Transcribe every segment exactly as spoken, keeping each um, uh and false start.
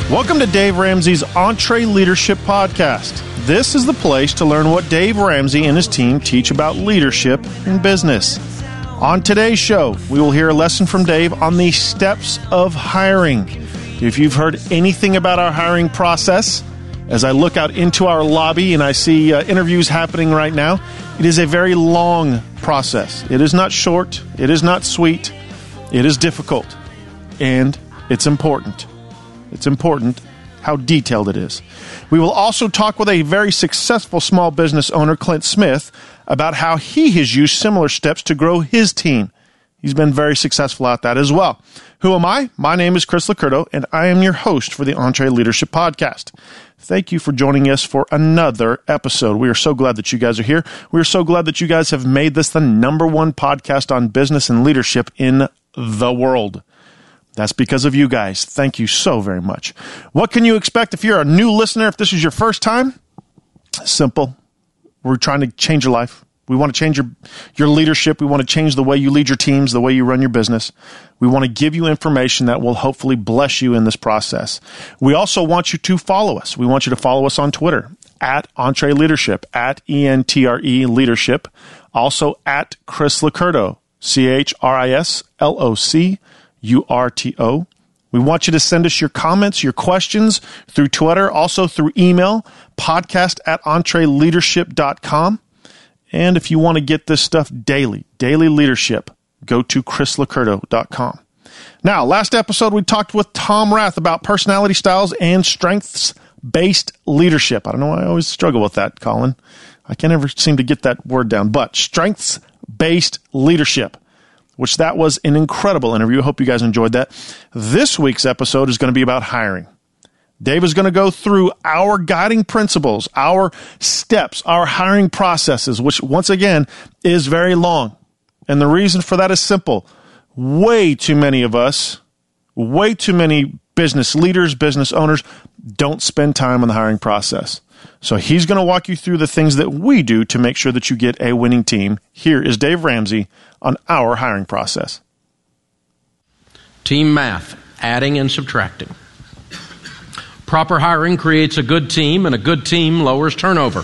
Welcome to Dave Ramsey's EntreLeadership Podcast. This is the place to learn what Dave Ramsey and his team teach about leadership in business. On today's show, we will hear a lesson from Dave on the steps of hiring. If you've heard anything about our hiring process, as I look out into our lobby and I see uh, interviews happening right now, it is a very long process. It is not short. It is not sweet. It is difficult. And it's important. It's important how detailed it is. We will also talk with a very successful small business owner, Clint Smith, about how he has used similar steps to grow his team. He's been very successful at that as well. Who am I? My name is Chris Lacurdo, and I am your host for the EntreLeadership Podcast. Thank you for joining us for another episode. We are so glad that you guys are here. We are so glad that you guys have made this the number one podcast on business and leadership in the world. That's because of you guys. Thank you so very much. What can you expect if you're a new listener, if this is your first time? Simple. We're trying to change your life. We want to change your, your leadership. We want to change the way you lead your teams, the way you run your business. We want to give you information that will hopefully bless you in this process. We also want you to follow us. We want you to follow us on Twitter, at EntreLeadership, at E N T R E Leadership. Also at Chris Lacurdo, C H R I S L O C U R T O. We want you to send us your comments, your questions through Twitter, also through email, podcast at entreleadership dot com. And if you want to get this stuff daily, daily leadership, go to chris lacurdo dot com. Now, last episode, we talked with Tom Rath about personality styles and strengths-based leadership. I don't know why I always struggle with that, Colin. I can't ever seem to get that word down, but strengths-based leadership, which that was an incredible interview. I hope you guys enjoyed that. This week's episode is going to be about hiring. Dave is going to go through our guiding principles, our steps, our hiring processes, which once again is very long. And the reason for that is simple. Way too many of us, way too many business leaders, business owners don't spend time on the hiring process. So he's going to walk you through the things that we do to make sure that you get a winning team. Here is Dave Ramsey on our hiring process. Team math, adding and subtracting. Proper hiring creates a good team, and a good team lowers turnover.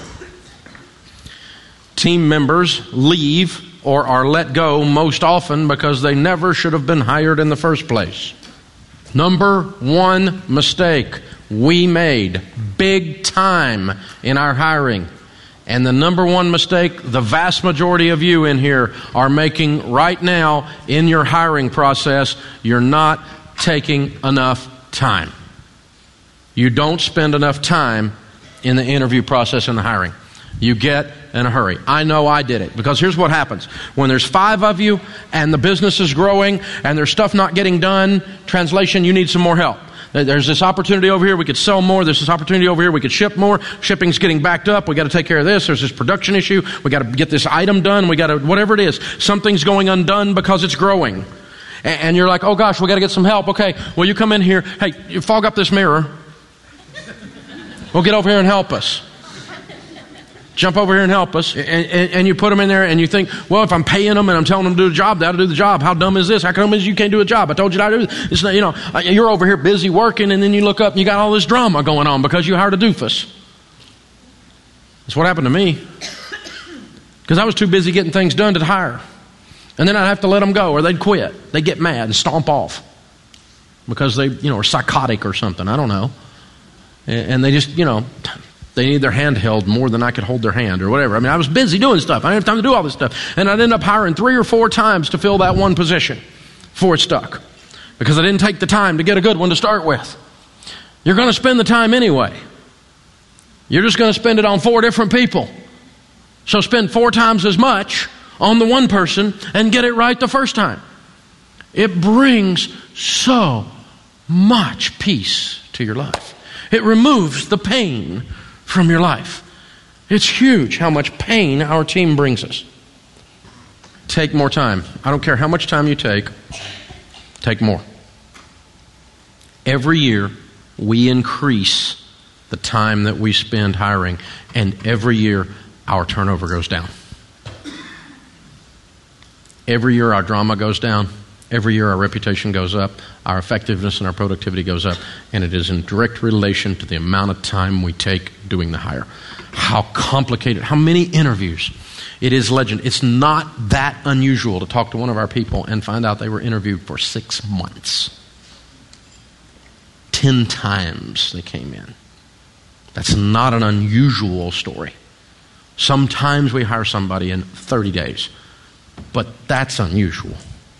Team members leave or are let go most often because they never should have been hired in the first place. Number one mistake we made big time in our hiring. And the number one mistake the vast majority of you in here are making right now in your hiring process, you're not taking enough time. You don't spend enough time in the interview process and the hiring. You get in a hurry. I know I did it, because here's what happens. When there's five of you and the business is growing and there's stuff not getting done, translation, you need some more help. There's this opportunity over here, we could sell more. There's this opportunity over here, we could ship more. Shipping's getting backed up. We got to take care of this. There's this production issue. We got to get this item done. We got to, whatever it is, something's going undone because it's growing. And you're like, oh gosh, we got to get some help. Okay, well, you come in here. Hey, you fog up this mirror. Well, get over here and help us. Jump over here and help us. And, and, and you put them in there and you think, well, if I'm paying them and I'm telling them to do the job, they ought to do the job. How dumb is this? How come you can't do a job? I told you to do this. It's not, you know, you're over here busy working, and then you look up and you got all this drama going on because you hired a doofus. That's what happened to me. Because I was too busy getting things done to hire. And then I'd have to let them go, or they'd quit. They'd get mad and stomp off because they, you know, are psychotic or something. I don't know. And they just, you know, they need their hand held more than I could hold their hand or whatever. I mean, I was busy doing stuff. I didn't have time to do all this stuff. And I'd end up hiring three or four times to fill that one position before it stuck, because I didn't take the time to get a good one to start with. You're going to spend the time anyway. You're just going to spend it on four different people. So spend four times as much on the one person and get it right the first time. It brings so much peace to your life. It removes the pain from your life. It's huge how much pain our team brings us. Take more time. I don't care how much time you take, take more. Every year, we increase the time that we spend hiring, and every year, our turnover goes down. Every year, our drama goes down. Every year our reputation goes up, our effectiveness and our productivity goes up, and it is in direct relation to the amount of time we take doing the hire. How complicated, how many interviews. It is legend. It's not that unusual to talk to one of our people and find out they were interviewed for six months. Ten times they came in. That's not an unusual story. Sometimes we hire somebody in thirty days, but that's unusual.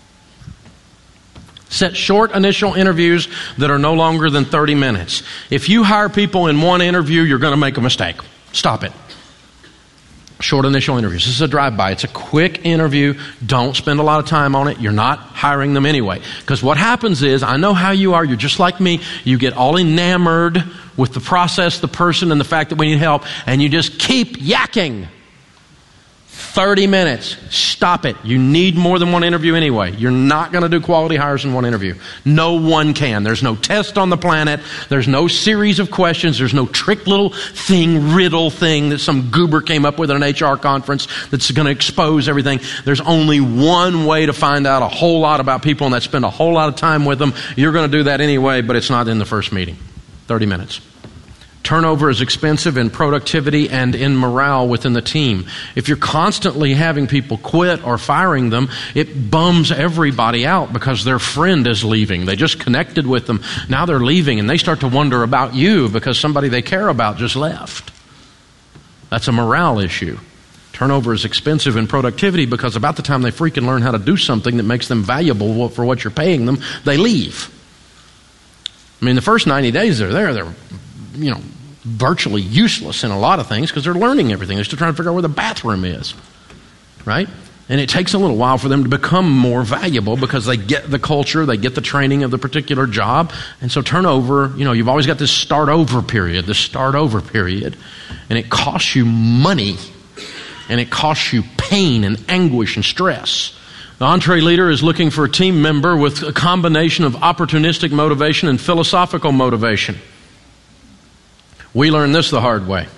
Set short initial interviews that are no longer than thirty minutes. If you hire people in one interview, you're going to make a mistake. Stop it. Short initial interviews. This is a drive-by. It's a quick interview. Don't spend a lot of time on it. You're not hiring them anyway. Because what happens is, I know how you are. You're just like me. You get all enamored with the process, the person, and the fact that we need help, and you just keep yakking. thirty minutes. Stop it. You need more than one interview anyway. You're not going to do quality hires in one interview. No one can. There's no test on the planet. There's no series of questions. There's no trick little thing, riddle thing that some goober came up with at an H R conference that's going to expose everything. There's only one way to find out a whole lot about people, and that's spend a whole lot of time with them. You're going to do that anyway, but it's not in the first meeting. thirty minutes. Turnover is expensive in productivity and in morale within the team. If you're constantly having people quit or firing them, it bums everybody out because their friend is leaving. They just connected with them. Now they're leaving, and they start to wonder about you because somebody they care about just left. That's a morale issue. Turnover is expensive in productivity because about the time they freaking learn how to do something that makes them valuable for what you're paying them, they leave. I mean, the first ninety days they're there, they're, you know, virtually useless in a lot of things because they're learning everything. They're still trying to figure out where the bathroom is, right? And it takes a little while for them to become more valuable because they get the culture, they get the training of the particular job. And so turnover, you know, you've always got this start over period, this start over period, and it costs you money, and it costs you pain and anguish and stress. The EntreLeader is looking for a team member with a combination of opportunistic motivation and philosophical motivation. We learned this the hard way.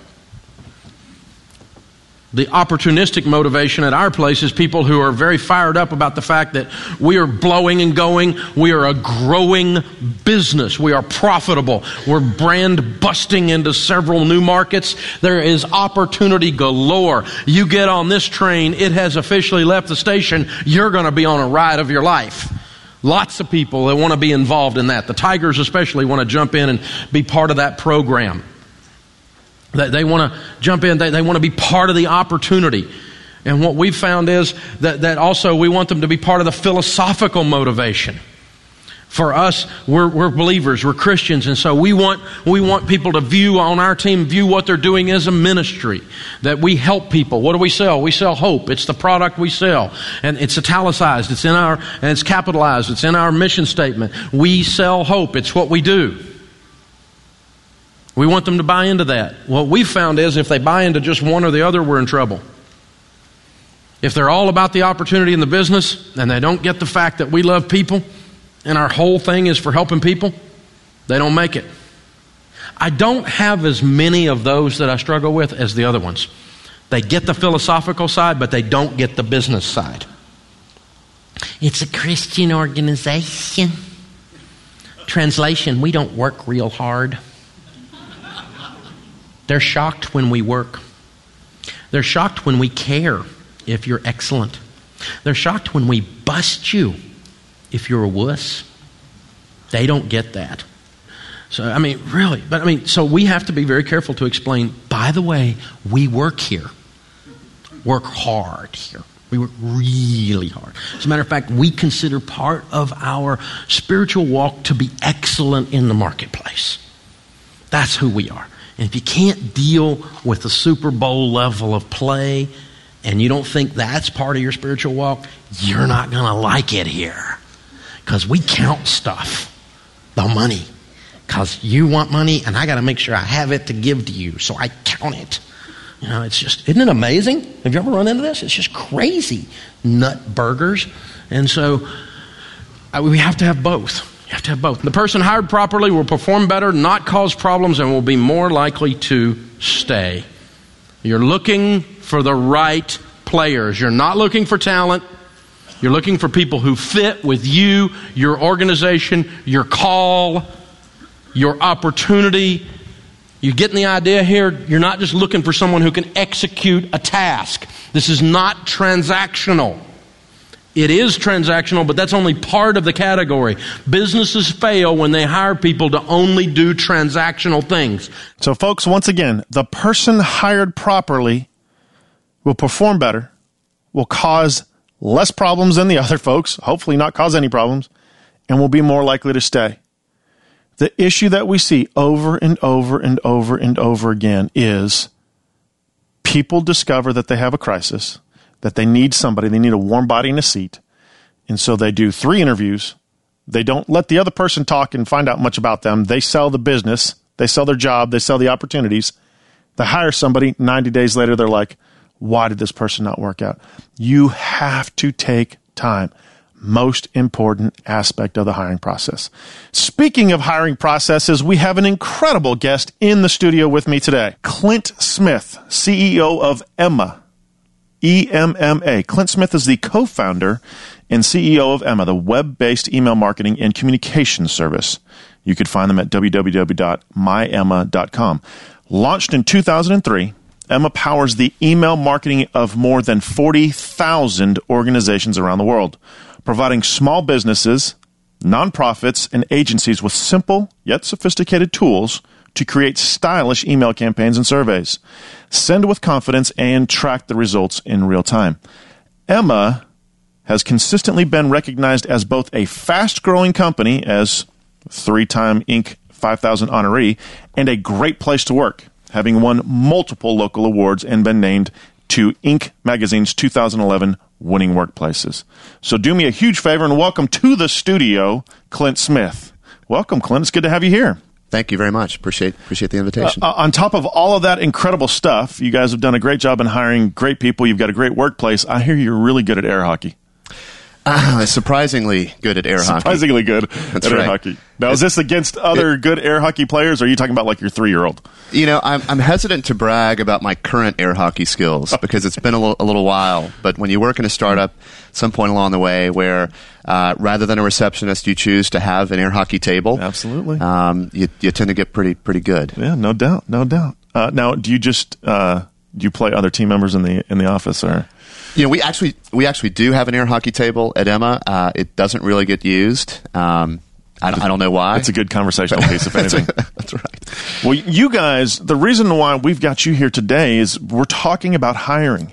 The opportunistic motivation at our place is people who are very fired up about the fact that we are blowing and going. We are a growing business. We are profitable. We're brand busting into several new markets. There is opportunity galore. You get on this train, it has officially left the station. You're going to be on a ride of your life. Lots of people that want to be involved in that. The Tigers especially want to jump in and be part of that program. That they want to jump in, they, they want to be part of the opportunity. And what we've found is that, that also we want them to be part of the philosophical motivation. For us, we're, we're believers, we're Christians, and so we want we want people to view on our team, view what they're doing as a ministry. That we help people. What do we sell? We sell hope. It's the product we sell. And it's italicized, it's in our, and it's capitalized, it's in our mission statement. We sell hope. It's what we do. We want them to buy into that. What we've found is if they buy into just one or the other, we're in trouble. If they're all about the opportunity in the business and they don't get the fact that we love people and our whole thing is for helping people, they don't make it. I don't have as many of those that I struggle with as the other ones. They get the philosophical side, but they don't get the business side. It's a Christian organization. Translation, we don't work real hard. They're shocked when we work. They're shocked when we care if you're excellent. They're shocked when we bust you if you're a wuss. They don't get that. So, I mean, really, but I mean, so we have to be very careful to explain, by the way, we work here. Work hard here. We work really hard. As a matter of fact, we consider part of our spiritual walk to be excellent in the marketplace. That's who we are. And if you can't deal with the Super Bowl level of play and you don't think that's part of your spiritual walk, you're not going to like it here. Because we count stuff, the money. Because you want money and I got to make sure I have it to give to you, so I count it. You know, it's just, isn't it amazing? Have you ever run into this? It's just crazy. Nut burgers. And so uh, we have to have both. You have to have both. The person hired properly will perform better, not cause problems, and will be more likely to stay. You're looking for the right players. You're not looking for talent. You're looking for people who fit with you, your organization, your call, your opportunity. You getting the idea here? You're not just looking for someone who can execute a task. This is not transactional. It is transactional, but that's only part of the category. Businesses fail when they hire people to only do transactional things. So, folks, once again, the person hired properly will perform better, will cause less problems than the other folks, hopefully not cause any problems, and will be more likely to stay. The issue that we see over and over and over and over again is people discover that they have a crisis, that they need somebody, they need a warm body in a seat, and so they do three interviews. They don't let the other person talk and find out much about them. They sell the business, they sell their job, they sell the opportunities. They hire somebody, ninety days later they're like, why did this person not work out? You have to take time. Most important aspect of the hiring process. Speaking of hiring processes, we have an incredible guest in the studio with me today. Clint Smith, C E O of Emma, E M M A. Clint Smith is the co-founder and C E O of Emma, the web-based email marketing and communications service. You could find them at w w w dot my emma dot com. Launched in two thousand three, Emma powers the email marketing of more than forty thousand organizations around the world, providing small businesses, nonprofits, and agencies with simple yet sophisticated tools to create stylish email campaigns and surveys, send with confidence, and track the results in real time. Emma has consistently been recognized as both a fast-growing company, as three-time Inc five thousand honoree, and a great place to work, having won multiple local awards and been named to Inc magazine's two thousand eleven Winning Workplaces. So do me a huge favor and welcome to the studio, Clint Smith. Welcome, Clint. It's good to have you here. Thank you very much. Appreciate appreciate the invitation. Uh, on top of all of that incredible stuff, you guys have done a great job in hiring great people. You've got a great workplace. I hear you're really good at air hockey. Uh, surprisingly good at air hockey. Surprisingly good That's at right. air hockey. Now, is this against other it, good air hockey players, or are you talking about like your three-year-old? You know, I'm, I'm hesitant to brag about my current air hockey skills because it's been a little, a little while. But when you work in a startup, some point along the way where uh, rather than a receptionist, you choose to have an air hockey table. Absolutely. Um, you, you tend to get pretty pretty good. Yeah, no doubt, no doubt. Uh, now, do you just uh, do you play other team members in the in the office, or? You know, we actually we actually do have an air hockey table at Emma. Uh, it doesn't really get used. Um, I, I don't know why. It's a good conversational piece, if anything. That's right. Well, you guys, the reason why we've got you here today is we're talking about hiring.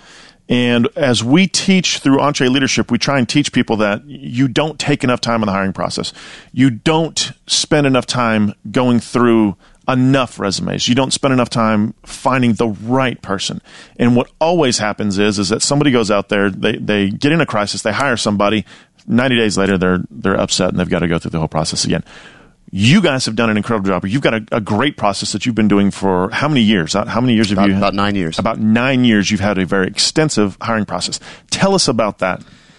And as we teach through EntreLeadership, we try and teach people that you don't take enough time in the hiring process. You don't spend enough time going through enough resumes. You don't spend enough time finding the right person. And what always happens is, is that somebody goes out there, they, they get in a crisis, they hire somebody, ninety days later, they're they're upset and they've got to go through the whole process again. You guys have done an incredible job. You've got a, a great process that you've been doing for how many years? How many years have about, you? About nine years. About nine years. You've had a very extensive hiring process. Tell us about that.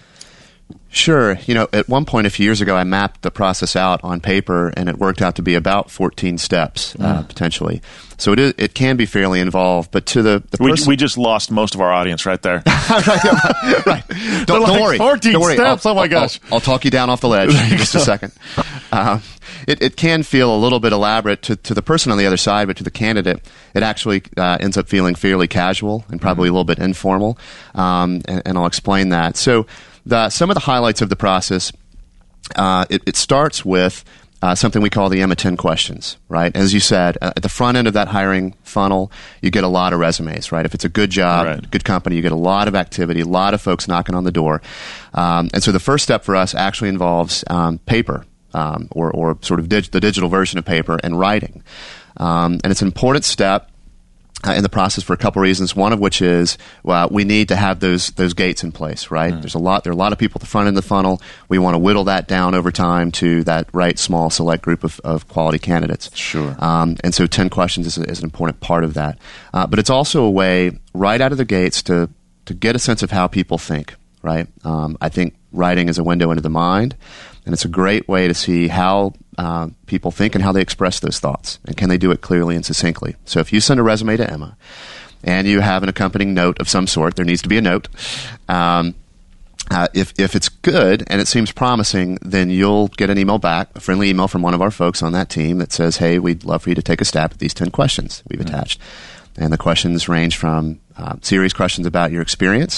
Sure. You know, at one point a few years ago, I mapped the process out on paper, and it worked out to be about fourteen steps, uh, mm. potentially. So it is, it can be fairly involved, but to the, the person... We, we just lost most of our audience right there. right, right, right. Don't, like don't worry. fourteen don't worry. steps, I'll, oh my I'll, gosh. I'll, I'll talk you down off the ledge in just a second. Uh, it, it can feel a little bit elaborate to, to the person on the other side, but to the candidate, it actually uh, ends up feeling fairly casual and probably mm. a little bit informal, um, and, and I'll explain that. So the, some of the highlights of the process, uh, it, it starts with Uh, something we call the Emma ten questions, right? As you said, uh, at the front end of that hiring funnel, you get a lot of resumes, right? If it's a good job, right. good company, you get a lot of activity, a lot of folks knocking on the door. Um, and so the first step for us actually involves um, paper um, or, or sort of dig- the digital version of paper and writing. Um, and it's an important step Uh, in the process for a couple reasons. One of which is well, we need to have those those gates in place, right? Mm. There's a lot there are a lot of people at the front end of the funnel. We want to whittle that down over time to that right small select group of, of quality candidates. Sure. Um, and so ten questions is, a, is an important part of that. Uh, but it's also a way right out of the gates to to get a sense of how people think, right? Um, I think writing is a window into the mind, and it's a great way to see how uh, people think and how they express those thoughts, and can they do it clearly and succinctly. So if you send a resume to Emma, and you have an accompanying note of some sort, there needs to be a note, um, Uh, if if it's good and it seems promising, then you'll get an email back, a friendly email from one of our folks on that team that says, hey, we'd love for you to take a stab at these ten questions we've mm-hmm. attached. And the questions range from uh, serious questions about your experience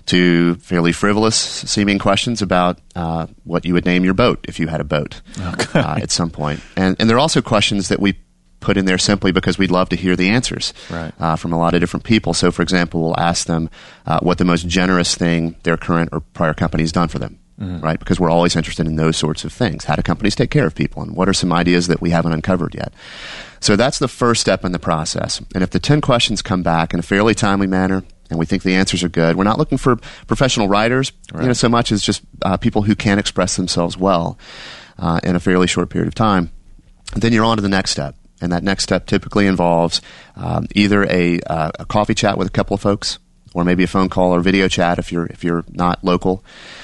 to fairly frivolous seeming questions about uh, what you would name your boat if you had a boat okay. uh, at some point. And, and there are also questions that we put in there simply because we'd love to hear the answers right. uh, from a lot of different people. So, for example, we'll ask them uh, what the most generous thing their current or prior company has done for them, mm-hmm. right? Because we're always interested in those sorts of things. How do companies take care of people? And what are some ideas that we haven't uncovered yet? So that's the first step in the process. And if the ten questions come back in a fairly timely manner and we think the answers are good, we're not looking for professional writers, right. you know, so much as just uh, people who can express themselves well uh, in a fairly short period of time. And then you're on to the next step. And that next step typically involves um, either a, uh, a coffee chat with a couple of folks, or maybe a phone call or video chat if you're if you're not local.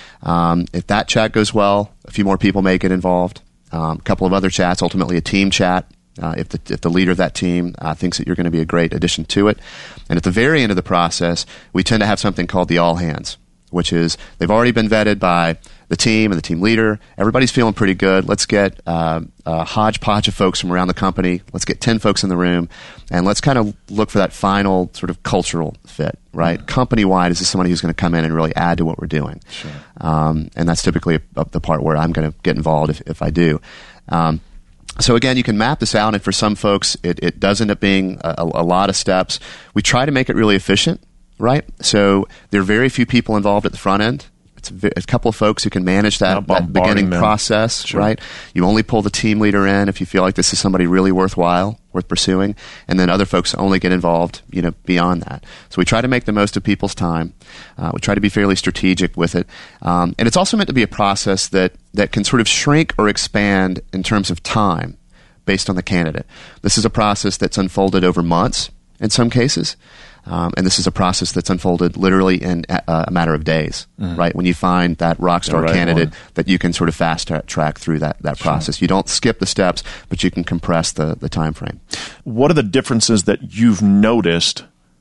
Um, if that chat goes well, a few more people may get involved. Um, a couple of other chats, ultimately a team chat. Uh, if the if the leader of that team uh, thinks that you're going to be a great addition to it, and at the very end of the process, we tend to have something called the all hands, which is they've already been vetted by the team and the team leader. Everybody's feeling pretty good. Let's get uh, a hodgepodge of folks from around the company. Let's get ten folks in the room, and let's kind of look for that final sort of cultural fit, right? Mm-hmm. Company-wide, is this somebody who's going to come in and really add to what we're doing? Sure. Um, and that's typically a, a, the part where I'm going to get involved if, if I do. Um, So again, you can map this out, and for some folks, it, it does end up being a, a lot of steps. We try to make it really efficient, right? So there are very few people involved at the front end. It's a, a couple of folks who can manage that, that beginning them. process, sure. right? You only pull the team leader in if you feel like this is somebody really worthwhile, worth pursuing, and then other folks only get involved, you know, beyond that. So we try to make the most of people's time. Uh, we try to be fairly strategic with it, um, and it's also meant to be a process that that can sort of shrink or expand in terms of time based on the candidate. This is a process that's unfolded over months in some cases. Um, and this is a process that's unfolded literally in a, a matter of days, mm. right? When you find that rock star right candidate one. that you can sort of fast track through that, that process. Sure. You don't skip the steps, but you can compress the, the time frame. What are the differences that you've noticed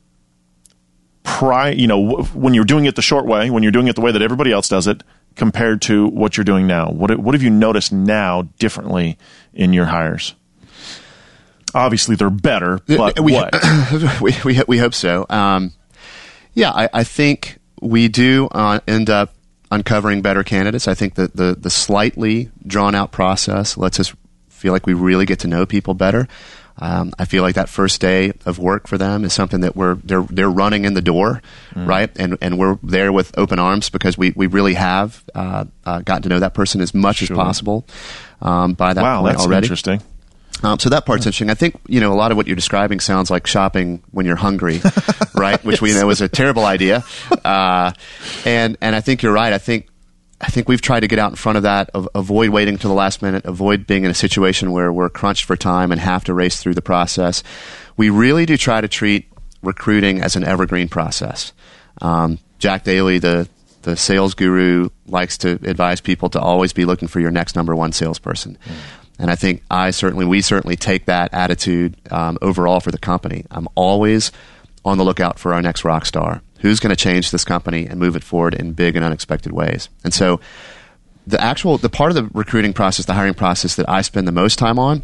prior, you know, when you're doing it the short way, when you're doing it the way that everybody else does it, compared to what you're doing now? What what have you noticed now differently in your hires? Obviously, they're better, but we, what? we, we, we hope so. Um, yeah, I, I think we do uh, end up uncovering better candidates. I think that the, the slightly drawn-out process lets us feel like we really get to know people better. Um, I feel like that first day of work for them is something that we're they're they're running in the door, mm. right? And and we're there with open arms because we, we really have uh, uh, gotten to know that person as much sure. as possible um, by that wow, point that's already. Interesting. Um, so that part's yeah. interesting. I think, you know, a lot of what you're describing sounds like shopping when you're hungry, right? Which yes. we know is a terrible idea. Uh, and and I think you're right. I think I think we've tried to get out in front of that, of, avoid waiting to the last minute, avoid being in a situation where we're crunched for time and have to race through the process. We really do try to treat recruiting as an evergreen process. Um, Jack Daly, the the sales guru, likes to advise people to always be looking for your next number one salesperson. Mm. And I think I certainly, we certainly take that attitude um, overall for the company. I'm always on the lookout for our next rock star. Who's going to change this company and move it forward in big and unexpected ways? And so the actual, the part of the recruiting process, the hiring process that I spend the most time on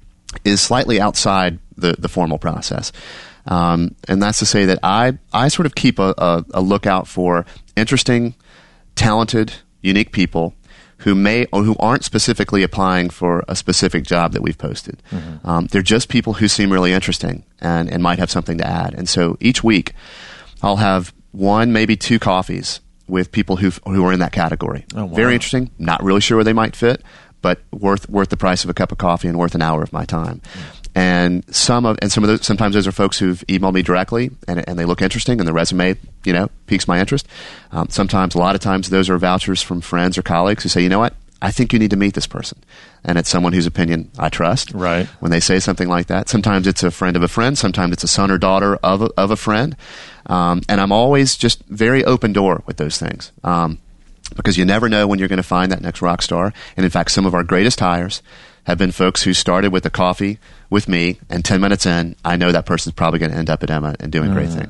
is slightly outside the, the formal process. Um, and that's to say that I, I sort of keep a, a, a lookout for interesting, talented, unique people who may or who aren't specifically applying for a specific job that we've posted. Mm-hmm. Um, they're just people who seem really interesting and, and might have something to add. And so each week I'll have one, maybe two coffees with people who who are in that category. Oh, wow. Very interesting. Not really sure where they might fit, but worth worth the price of a cup of coffee and worth an hour of my time. Mm-hmm. And some of and some of those sometimes those are folks who've emailed me directly and and they look interesting and the resume, you know, piques my interest. Um, sometimes, a lot of times, those are vouchers from friends or colleagues who say, you know what, I think you need to meet this person. And it's someone whose opinion I trust. Right. When they say something like that. Sometimes it's a friend of a friend. Sometimes it's a son or daughter of a, of a friend. Um, and I'm always just very open door with those things. Um, because you never know when you're going to find that next rock star. And in fact, some of our greatest hires have been folks who started with a coffee with me, and ten minutes in, I know that person's probably going to end up at Emma and doing mm. great things.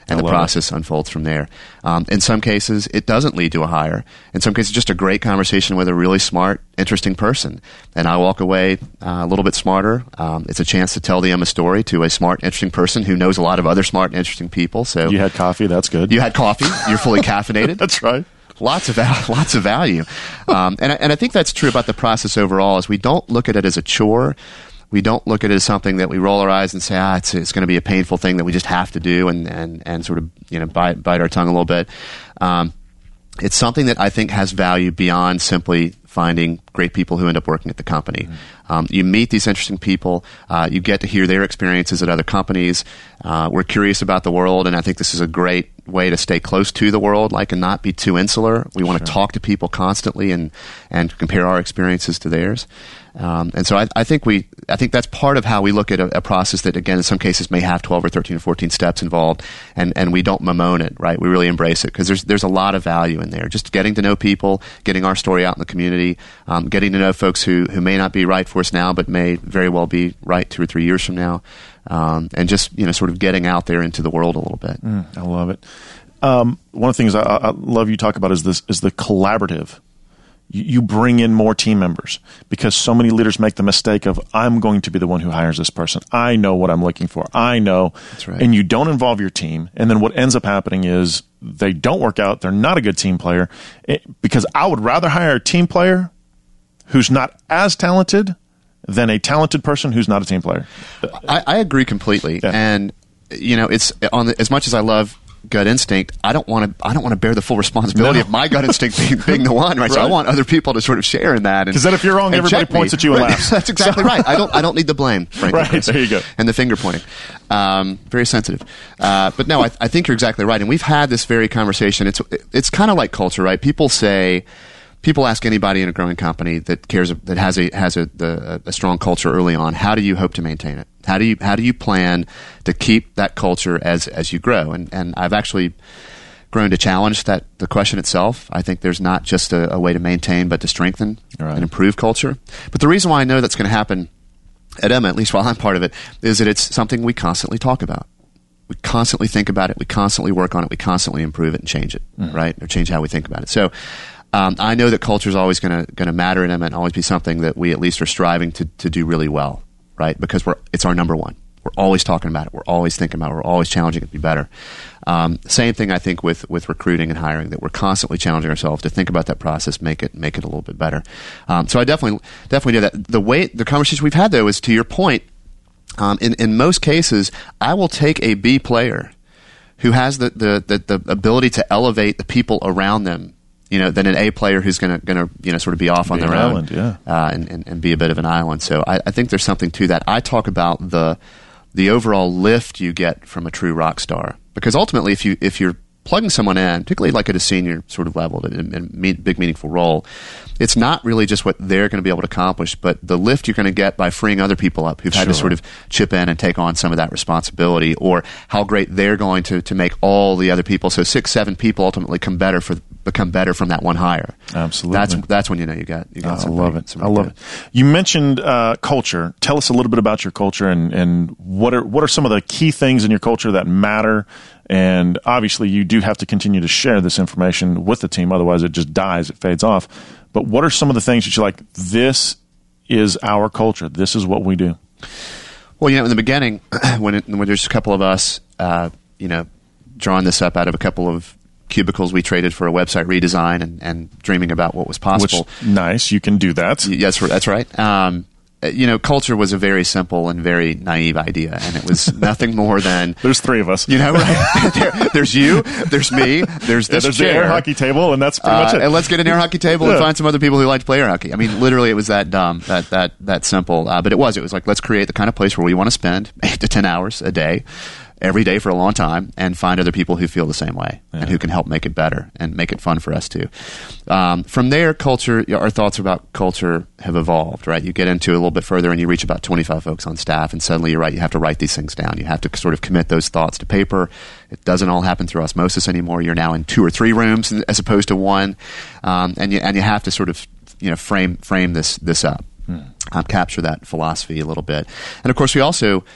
and the process it. unfolds from there. Um, in some cases, it doesn't lead to a hire. In some cases, just a great conversation with a really smart, interesting person, and I walk away uh, a little bit smarter. Um, it's a chance to tell the Emma story to a smart, interesting person who knows a lot of other smart, interesting people. So you had coffee. That's good. You had coffee. You're fully caffeinated. That's right. Lots of val- lots of value, um, and I, and I think that's true about the process overall. Is we don't look at it as a chore. We don't look at it as something that we roll our eyes and say, ah, it's it's going to be a painful thing that we just have to do, and, and, and sort of you know bite bite our tongue a little bit. Um, it's something that I think has value beyond simply finding great people who end up working at the company. Mm-hmm. Um, you meet these interesting people. Uh, you get to hear their experiences at other companies. Uh, we're curious about the world, and I think this is a great way to stay close to the world, like, and not be too insular. We want to talk to people constantly and and compare our experiences to theirs. Um, and so I, I think we, I think that's part of how we look at a, a process that, again, in some cases may have twelve or thirteen or fourteen steps involved, and, and we don't bemoan it, right? We really embrace it because there's there's a lot of value in there. Just getting to know people, getting our story out in the community, um, getting to know folks who, who may not be right for us now, but may very well be right two or three years from now, um, and just you know sort of getting out there into the world a little bit. Mm, I love it. Um, one of the things I, I love you talk about is this is the collaborative. You bring in more team members because so many leaders make the mistake of, I'm going to be the one who hires this person. I know what I'm looking for. I know. That's right. And you don't involve your team. And then what ends up happening is they don't work out. They're not a good team player it, because I would rather hire a team player who's not as talented than a talented person who's not a team player. I, I agree completely. Yeah. And, you know, it's on the, as much as I love gut instinct, I don't want to. I don't want to bear the full responsibility no. of my gut instinct being, being the one, right? right? So I want other people to sort of share in that. Because then, if you're wrong, everybody points me. at you and right. laughs. That's exactly so. right. I don't. I don't need the blame. Frankly, right there you go. And the finger pointing. Um, very sensitive. Uh, but no, I, I think you're exactly right. And we've had this very conversation. It's it's kind of like culture, right? People say. People ask anybody in a growing company that cares that has a has a, the, a strong culture early on, how do you hope to maintain it? How do you how do you plan to keep that culture as as you grow? And and I've actually grown to challenge that the question itself. I think there's not just a, a way to maintain, but to strengthen right. and improve culture. But the reason why I know that's going to happen at Emma, at least while I'm part of it, is that it's something we constantly talk about. We constantly think about it. We constantly work on it. We constantly improve it and change it, mm-hmm. right? Or change how we think about it. So. Um, I know that culture is always going to going to matter in Emma and always be something that we at least are striving to to do really well, right? Because we're it's our number one. We're always talking about it. We're always thinking about it. We're always challenging it to be better. Um, same thing I think with with recruiting and hiring, that we're constantly challenging ourselves to think about that process, make it make it a little bit better. Um, so I definitely definitely do that. The way the conversation we've had though is, to your point, um, in in most cases, I will take a B player who has the the the, the ability to elevate the people around them, you know, than an A player who's going to, going to, you know, sort of be off be on their island, own, yeah. uh, and, and, and be a bit of an island. So I, I think there's something to that. I talk about the the overall lift you get from a true rock star, because ultimately, if you if you're plugging someone in, particularly like at a senior sort of level, in a big meaningful role, it's not really just what they're going to be able to accomplish, but the lift you're going to get by freeing other people up who've had sure. to sort of chip in and take on some of that responsibility, or how great they're going to to make all the other people, so six, seven people ultimately come better for become better from that one hire. Absolutely. That's that's when you know you got you got I something. love it. something I love good. it. You mentioned uh, culture. Tell us a little bit about your culture and, and what are what are some of the key things in your culture that matter. And obviously, you do have to continue to share this information with the team. Otherwise, it just dies. It fades off. But what are some of the things that you're like, this is our culture. This is what we do? Well, you know, in the beginning, when it, when there's a couple of us, uh, you know, drawing this up out of a couple of cubicles we traded for a website redesign and, and dreaming about what was possible. Which, nice. You can do that. Yes, that's right. Um, you know, culture was a very simple and very naive idea, and it was nothing more than... There's three of us. You know, right? there, there's you, there's me, there's this yeah, there's chair. the air hockey table, and that's pretty uh, much it. And let's get an air hockey table yeah. and find some other people who like to play air hockey. I mean, literally, it was that dumb, that that that simple. Uh, but it was. It was like, let's create the kind of place where we want to spend eight to ten hours a day, every day for a long time, and find other people who feel the same way yeah. and who can help make it better and make it fun for us too. Um, from there, culture, our thoughts about culture have evolved, right? You get into a little bit further and you reach about twenty-five folks on staff, and suddenly you're right, you have to write these things down. You have to sort of commit those thoughts to paper. It doesn't all happen through osmosis anymore. You're now in two or three rooms as opposed to one, um, and you and you have to sort of, you know, frame frame this this up, hmm. um, capture that philosophy a little bit. And of course, we also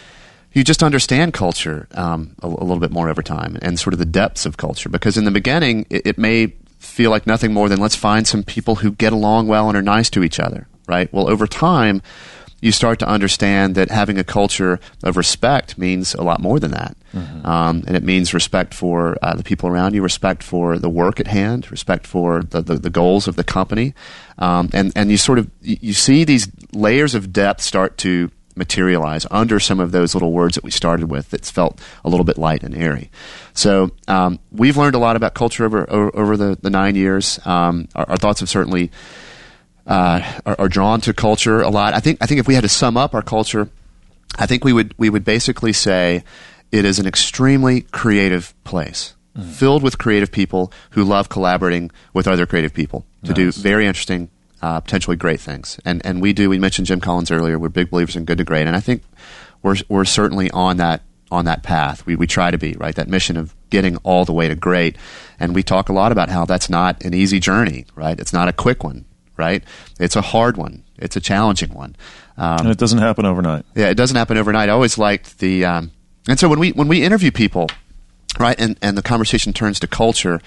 you just understand culture um, a, a little bit more over time, and sort of the depths of culture. Because in the beginning, it, it may feel like nothing more than let's find some people who get along well and are nice to each other, right? Well, over time, you start to understand that having a culture of respect means a lot more than that. Mm-hmm. Um, and it means respect for uh, the people around you, respect for the work at hand, respect for the, the, the goals of the company. Um, and, and you sort of, you see these layers of depth start to materialize under some of those little words that we started with that's felt a little bit light and airy. So um, we've learned a lot about culture over, over, over the, the nine years. Um, our, our thoughts have certainly Uh, are, are drawn to culture a lot. I think. I think if we had to sum up our culture, I think we would we would basically say it is an extremely creative place, mm. filled with creative people who love collaborating with other creative people to nice. do very interesting, uh, potentially great things. And and we do. We mentioned Jim Collins earlier. We're big believers in good to great, and I think we're we're certainly on that on that path. We we try to be right. That mission of getting all the way to great, and we talk a lot about how that's not an easy journey. Right. It's not a quick one. Right? It's a hard one. It's a challenging one. Um, and it doesn't happen overnight. Yeah, it doesn't happen overnight. I always liked the, um, and so when we when we interview people, right, and, and the conversation turns to culture,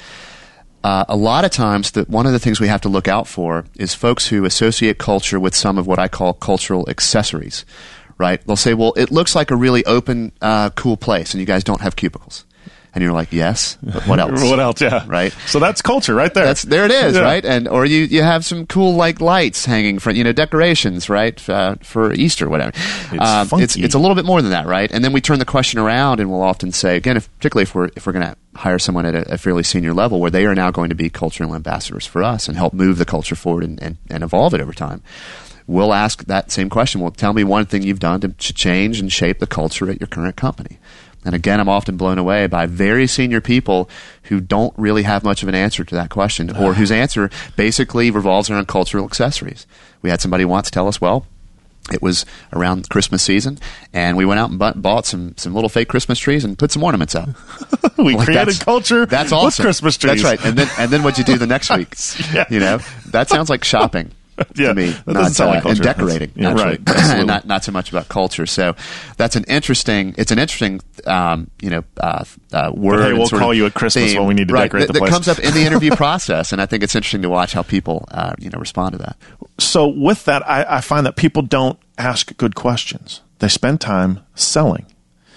uh, a lot of times that one of the things we have to look out for is folks who associate culture with some of what I call cultural accessories, right? They'll say, well, it looks like a really open, uh, cool place, and you guys don't have cubicles. And you're like, yes, but what else? What else? Yeah, right. So that's culture, right there. That's there. It is, yeah. right? And or you, you have some cool like lights hanging for you know decorations, right, uh, for Easter, whatever. It's um, funky. It's it's a little bit more than that, right? And then we turn the question around, and we'll often say again, if, particularly if we're if we're going to hire someone at a, a fairly senior level, where they are now going to be cultural ambassadors for us and help move the culture forward and, and, and evolve it over time. We'll ask that same question. Well, tell me one thing you've done to, to change and shape the culture at your current company. And again, I'm often blown away by very senior people who don't really have much of an answer to that question, or whose answer basically revolves around cultural accessories. We had somebody once tell us, well, it was around Christmas season, and we went out and bu- bought some, some little fake Christmas trees and put some ornaments up. we like created that's, culture that's awesome. with Christmas trees. That's right. And then and then what'd you do the next week? yeah. You know, that sounds like shopping. Yeah, to me, that not, doesn't sound like uh, culture. and decorating, yeah, actually, right. and not not so much about culture. So that's an interesting. It's an interesting, um, you know, uh, uh, word. But hey, we'll sort call of you at Christmas theme, when we need to right, decorate that, the that place. comes up in the interview process, and I think it's interesting to watch how people, uh, you know, respond to that. So with that, I, I find that people don't ask good questions. They spend time selling.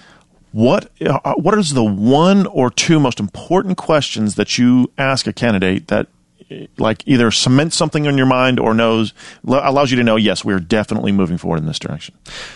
What uh, what is the one or two most important questions that you ask a candidate that like either cements something in your mind or knows allows you to know, yes, we're definitely moving forward in this direction?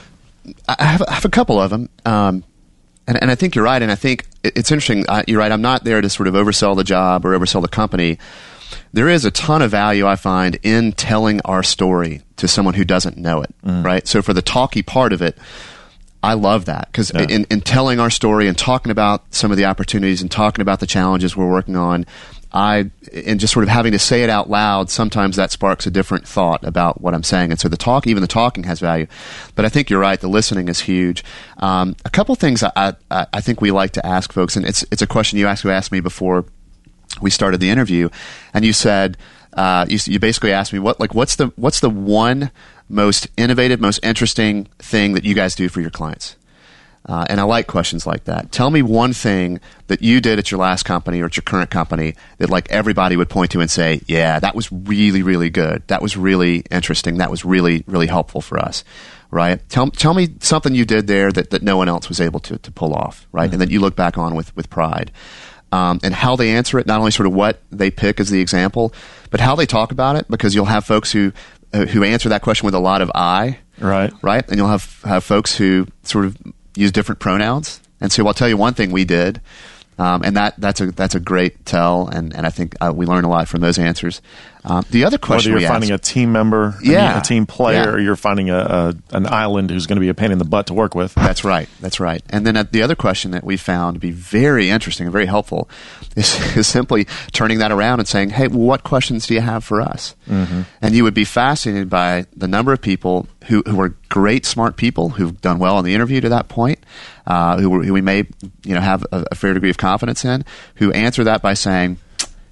I have, I have a couple of them, um, and, and I think you're right. And I think it's interesting. I, you're right. I'm not there to sort of oversell the job or oversell the company. There is a ton of value I find in telling our story to someone who doesn't know it. Mm. Right. So for the talky part of it, I love that because yeah. in, in telling our story and talking about some of the opportunities and talking about the challenges we're working on, I, and just sort of having to say it out loud, sometimes that sparks a different thought about what I'm saying. And so the talk, even the talking has value. But I think you're right. The listening is huge. Um, a couple things I, I, I think we like to ask folks, and it's, it's a question you asked, you asked me before we started the interview. And you said, uh, you, you basically asked me what, like, what's the, what's the one most innovative, most interesting thing that you guys do for your clients? Uh, and I like questions like that. Tell me one thing that you did at your last company or at your current company that like everybody would point to and say, yeah, that was really, really good. That was really interesting. That was really, really helpful for us. Right? Tell, tell me something you did there that, that no one else was able to, to pull off. Right? Mm-hmm. And that you look back on with, with pride. Um, and how they answer it, not only sort of what they pick as the example, but how they talk about it, because you'll have folks who, uh, who answer that question with a lot of I. Right. Right? And you'll have, have folks who sort of use different pronouns, and so I'll tell you one thing we did, um, and that that's a that's a great tell, and, and I think uh, we learn a lot from those answers. Um, the other question, whether you're we finding asked, a team member, yeah, a team player, yeah. or you're finding a, a an island who's going to be a pain in the butt to work with. That's right. That's right. And then uh, the other question that we found to be very interesting and very helpful is, is simply turning that around and saying, "Hey, well, what questions do you have for us?" Mm-hmm. And you would be fascinated by the number of people who who are great, smart people who've done well in the interview to that point, uh, who, who we may you know have a, a fair degree of confidence in, who answer that by saying,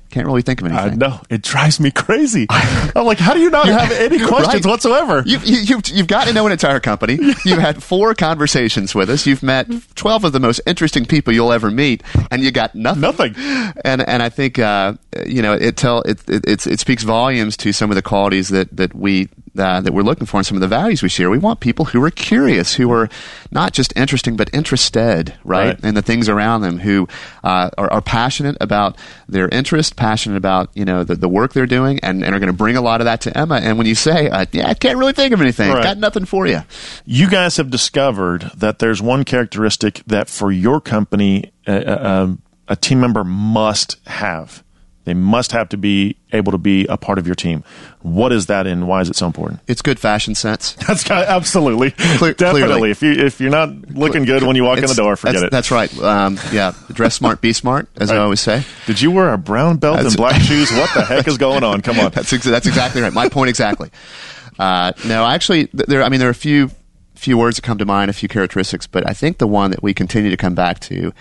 Can't really think of anything. I know. It drives me crazy. I'm like, how do you not have any questions right. whatsoever? You, you, you've, you've got to know an entire company. You've had four conversations with us. You've met twelve of the most interesting people you'll ever meet, and you got nothing. Nothing. And and I think uh, you know it tell it, it it it speaks volumes to some of the qualities that that we. Uh, that we're looking for and some of the values we share. We want people who are curious, who are not just interesting, but interested, right? right. In the things around them, who uh, are, are passionate about their interest, passionate about, you know, the, the work they're doing, and, and are going to bring a lot of that to Emma. And when you say, uh, yeah, I can't really think of anything, right. got nothing for you. You guys have discovered that there's one characteristic that for your company, uh, uh, a team member must have. They must have to be able to be a part of your team. What is that, and why is it so important? It's good fashion sense. That's got, absolutely, Cle- definitely. Clearly. If you if you're not looking good when you walk in the door, forget that's, it. That's right. Um, yeah, dress smart, be smart, as right. I always say. Did you wear a brown belt That's, and black shoes? What the heck is going on? Come on. That's ex- that's exactly right. My point exactly. Uh, no, actually, there. I mean, there are a few few words that come to mind, a few characteristics, but I think the one that we continue to come back to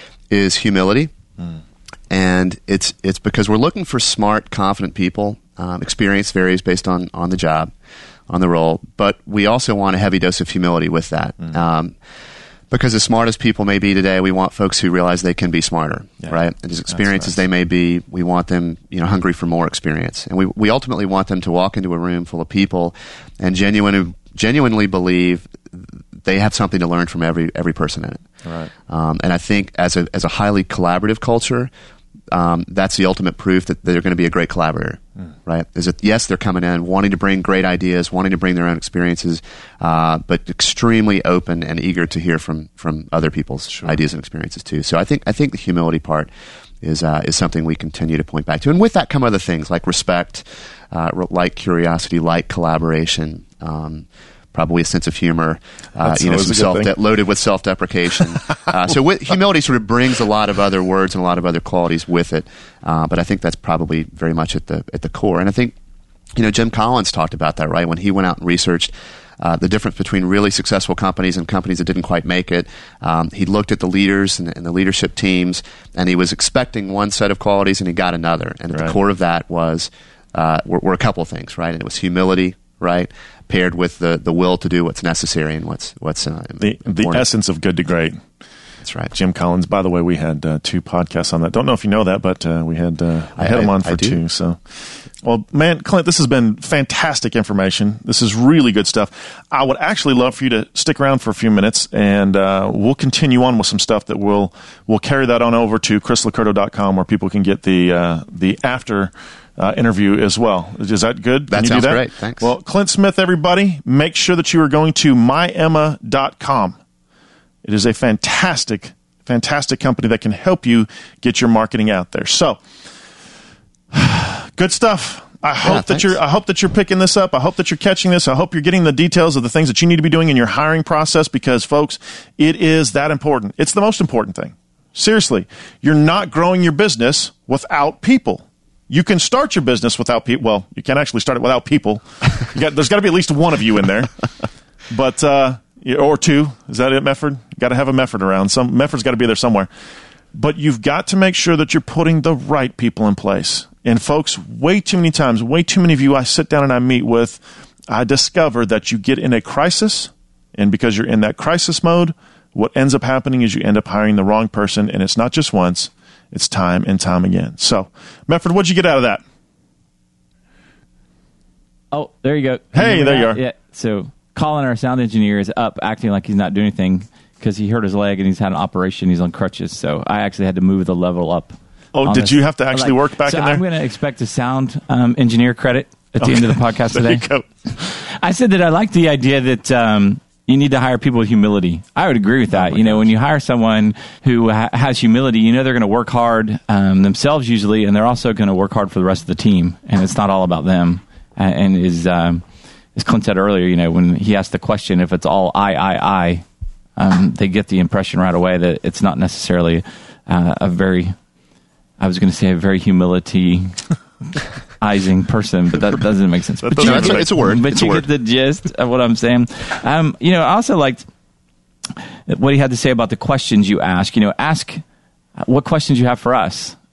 is humility. Mm. And it's it's because we're looking for smart, confident people. Um, experience varies based on, on the job, on the role, but we also want a heavy dose of humility with that. Mm. Um, because as smart as people may be today, we want folks who realize they can be smarter, yeah. right? And as experienced as they may be, we want them, you know, hungry for more experience. And we we ultimately want them to walk into a room full of people and genuine, genuinely believe they have something to learn from every every person in it. Right. Um, and I think as a as a highly collaborative culture, Um, that's the ultimate proof that they're going to be a great collaborator, mm. right? Is it, yes, they're coming in wanting to bring great ideas, wanting to bring their own experiences, uh, but extremely open and eager to hear from from other people's sure. ideas and experiences too. So I think I think the humility part is uh, is something we continue to point back to, and with that come other things like respect, uh, like curiosity, like collaboration. Um, Probably a sense of humor, uh, you know, some self de- loaded with self-deprecation. uh, so with, humility sort of brings a lot of other words and a lot of other qualities with it. Uh, but I think that's probably very much at the at the core. And I think, you know, Jim Collins talked about that, right? When he went out and researched uh, the difference between really successful companies and companies that didn't quite make it. Um, he looked at the leaders and, and the leadership teams, and he was expecting one set of qualities, and he got another. And at right. the core of that was uh, were, were a couple of things, right? And it was humility, right? Paired with the, the will to do what's necessary and what's what's uh, the the essence of good to great. That's right, Jim Collins. By the way, we had uh, two podcasts on that. Don't know if you know that, but uh, we had uh, I had I, him on for two. So, well, man, Clint, this has been fantastic information. This is really good stuff. I would actually love for you to stick around for a few minutes, and uh, we'll continue on with some stuff that we'll we'll carry that on over to chris locurdo dot com, where people can get the uh, the after. Uh, interview as well. Is that good? That Can you sounds do that? great. Thanks. Well, Clint Smith, everybody, make sure that you are going to my emma dot com. It is a fantastic, fantastic company that can help you get your marketing out there. So, good stuff. I yeah, hope that thanks. you're. I hope that you're picking this up. I hope that you're catching this. I hope you're getting the details of the things that you need to be doing in your hiring process, because, folks, it is that important. It's the most important thing. Seriously, you're not growing your business without people. You can start your business without people. Well, you can't actually start it without people. You got, there's got to be at least one of you in there, but uh, or two. Is that it, Mefford? You got to have a Mefford around. Some Mefford's got to be there somewhere. But you've got to make sure that you're putting the right people in place. And folks, way too many times, way too many of you I sit down and I meet with, I discover that you get in a crisis, and because you're in that crisis mode, what ends up happening is you end up hiring the wrong person, and it's not just once. It's time and time again. So, Mefford, what'd you get out of that? Oh, there you go. Hey, you there you are. Yeah. So, Colin, our sound engineer, is up acting like he's not doing anything because he hurt his leg and he's had an operation. He's on crutches. So, I actually had to move the level up. Oh, did this. you have to actually like, work back so in there? I'm going to expect a sound um, engineer credit at the okay. end of the podcast there today. You go. I said that I like the idea that um, you need to hire people with humility. I would agree with that. Oh you know, gosh. When you hire someone who ha- has humility, you know they're going to work hard um, themselves usually, and they're also going to work hard for the rest of the team. And it's not all about them. Uh, and is um, as Clint said earlier, you know, when he asked the question, if it's all I, I, I, um, they get the impression right away that it's not necessarily uh, a very, I was going to say a very humility. Izing person, but that doesn't make sense. But no, you it's, get, a, it's a word. But it's you a word. get the gist of what I'm saying. Um, you know, I also liked what he had to say about the questions you ask. You know, ask what questions you have for us.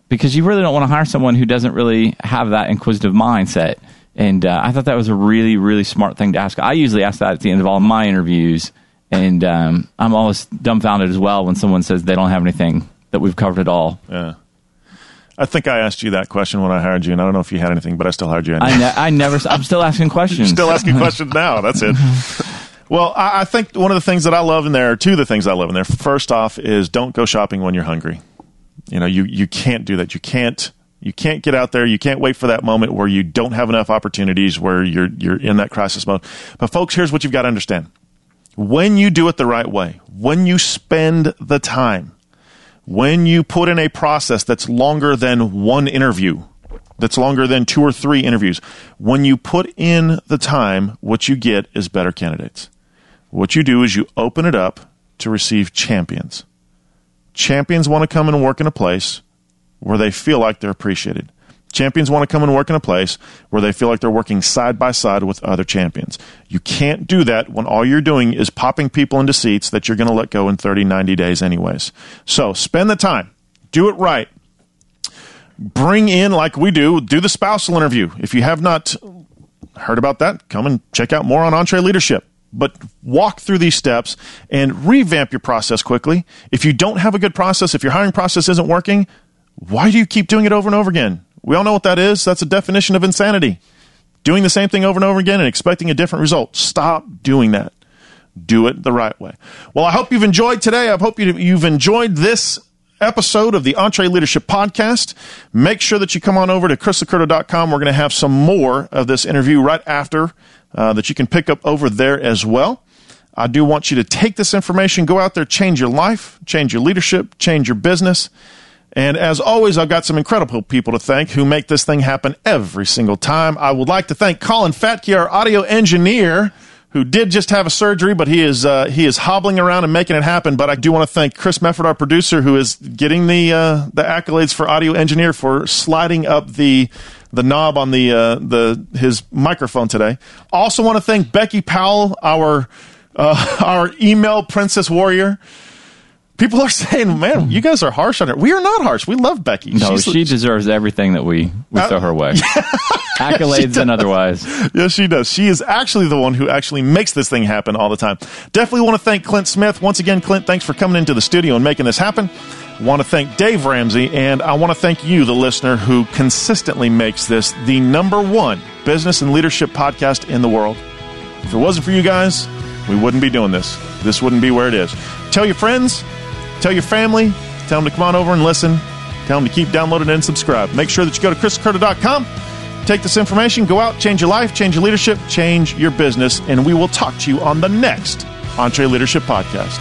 because you really don't want to hire someone who doesn't really have that inquisitive mindset. And uh, I thought that was a really, really smart thing to ask. I usually ask that at the end of all my interviews, and um, I'm always dumbfounded as well when someone says they don't have anything, that we've covered it all. Yeah. I think I asked you that question when I hired you, and I don't know if you had anything, but I still hired you anyway. I, ne- I never. I'm still asking questions. Still asking questions now. That's it. Well, I, I think one of the things that I love in there, two of the things I love in there, first off is don't go shopping when you're hungry. You know, you, you can't do that. You can't you can't get out there. You can't wait for that moment where you don't have enough opportunities, where you're you're in that crisis mode. But folks, here's what you've got to understand. When you do it the right way, when you spend the time, when you put in a process that's longer than one interview, that's longer than two or three interviews, when you put in the time, what you get is better candidates. What you do is you open it up to receive champions. Champions want to come and work in a place where they feel like they're appreciated. Champions want to come and work in a place where they feel like they're working side by side with other champions. You can't do that when all you're doing is popping people into seats that you're going to let go in thirty, ninety days anyways. So spend the time. Do it right. Bring in, like we do, do the spousal interview. If you have not heard about that, come and check out more on EntreLeadership. But walk through these steps and revamp your process quickly. If you don't have a good process, if your hiring process isn't working, why do you keep doing it over and over again? We all know what that is. That's a definition of insanity. Doing the same thing over and over again and expecting a different result. Stop doing that. Do it the right way. Well, I hope you've enjoyed today. I hope you've enjoyed this episode of the EntreLeadership Podcast. Make sure that you come on over to chris locurdo dot com. We're going to have some more of this interview right after uh, that you can pick up over there as well. I do want you to take this information, go out there, change your life, change your leadership, change your business. And as always, I've got some incredible people to thank who make this thing happen every single time. I would like to thank Colin Fatke, our audio engineer, who did just have a surgery, but he is uh, he is hobbling around and making it happen. But I do want to thank Chris Mefford, our producer, who is getting the uh, the accolades for audio engineer for sliding up the the knob on the uh, the his microphone today. Also want to thank Becky Powell, our uh, our email princess warrior. People are saying, man, you guys are harsh on her. We are not harsh. We love Becky. No, She's, she deserves everything that we, we uh, throw her way. Accolades and otherwise. Yes, she does. She is actually the one who actually makes this thing happen all the time. Definitely want to thank Clint Smith. Once again, Clint, thanks for coming into the studio and making this happen. Want to thank Dave Ramsey, and I want to thank you, the listener, who consistently makes this the number one business and leadership podcast in the world. If it wasn't for you guys, we wouldn't be doing this. This wouldn't be where it is. Tell your friends. Tell your family, tell them to come on over and listen, tell them to keep downloading and subscribe. Make sure that you go to chris locurdo dot com, take this information, go out, change your life, change your leadership, change your business, and we will talk to you on the next EntreLeadership Podcast.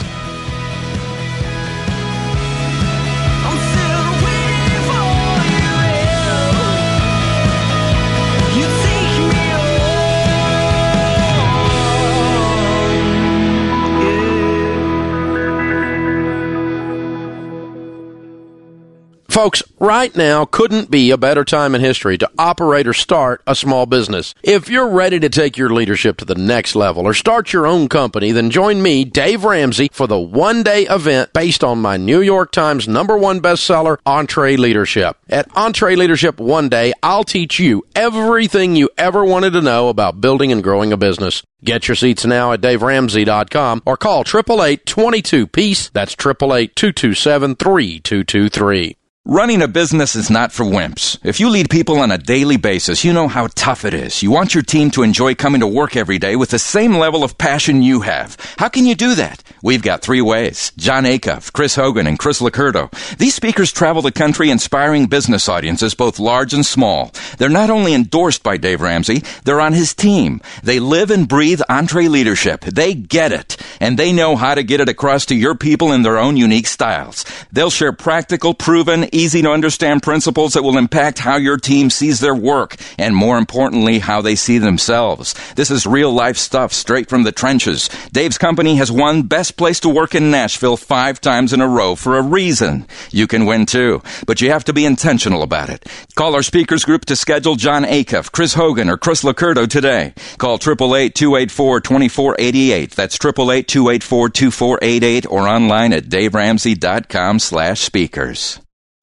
Folks, right now couldn't be a better time in history to operate or start a small business. If you're ready to take your leadership to the next level or start your own company, then join me, Dave Ramsey, for the one-day event based on my New York Times number one bestseller, EntreLeadership. At EntreLeadership One Day, I'll teach you everything you ever wanted to know about building and growing a business. Get your seats now at dave ramsey dot com or call eight eight eight, two two, PEACE. That's eight eight eight, two two seven, three two two three. Running a business is not for wimps. If you lead people on a daily basis, you know how tough it is. You want your team to enjoy coming to work every day with the same level of passion you have. How can you do that? We've got three ways. Jon Acuff, Chris Hogan, and Chris Locurdo. These speakers travel the country inspiring business audiences, both large and small. They're not only endorsed by Dave Ramsey, they're on his team. They live and breathe EntreLeadership. They get it, and they know how to get it across to your people in their own unique styles. They'll share practical, proven, easy-to-understand principles that will impact how your team sees their work, and more importantly, how they see themselves. This is real-life stuff straight from the trenches. Dave's company has won Best Place to Work in Nashville five times in a row for a reason. You can win too, but you have to be intentional about it. Call our speakers group to schedule Jon Acuff, Chris Hogan, or Chris Locurdo today. Call eight eight eight, two eight four, two four eight eight. That's eight eight eight, two eight four, two four eight eight or online at dave ramsey dot com slash speakers.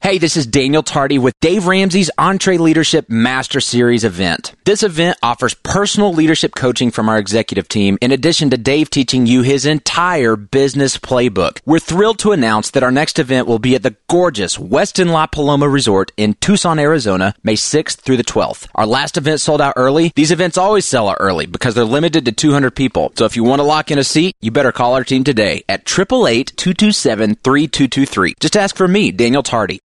Hey, this is Daniel Tardy with Dave Ramsey's Entree Leadership Master Series event. This event offers personal leadership coaching from our executive team, in addition to Dave teaching you his entire business playbook. We're thrilled to announce that our next event will be at the gorgeous Westin La Paloma Resort in Tucson, Arizona, May sixth through the twelfth. Our last event sold out early. These events always sell out early because they're limited to two hundred people. So if you want to lock in a seat, you better call our team today at eight eight eight, two two seven, three two two three. Just ask for me, Daniel Tardy.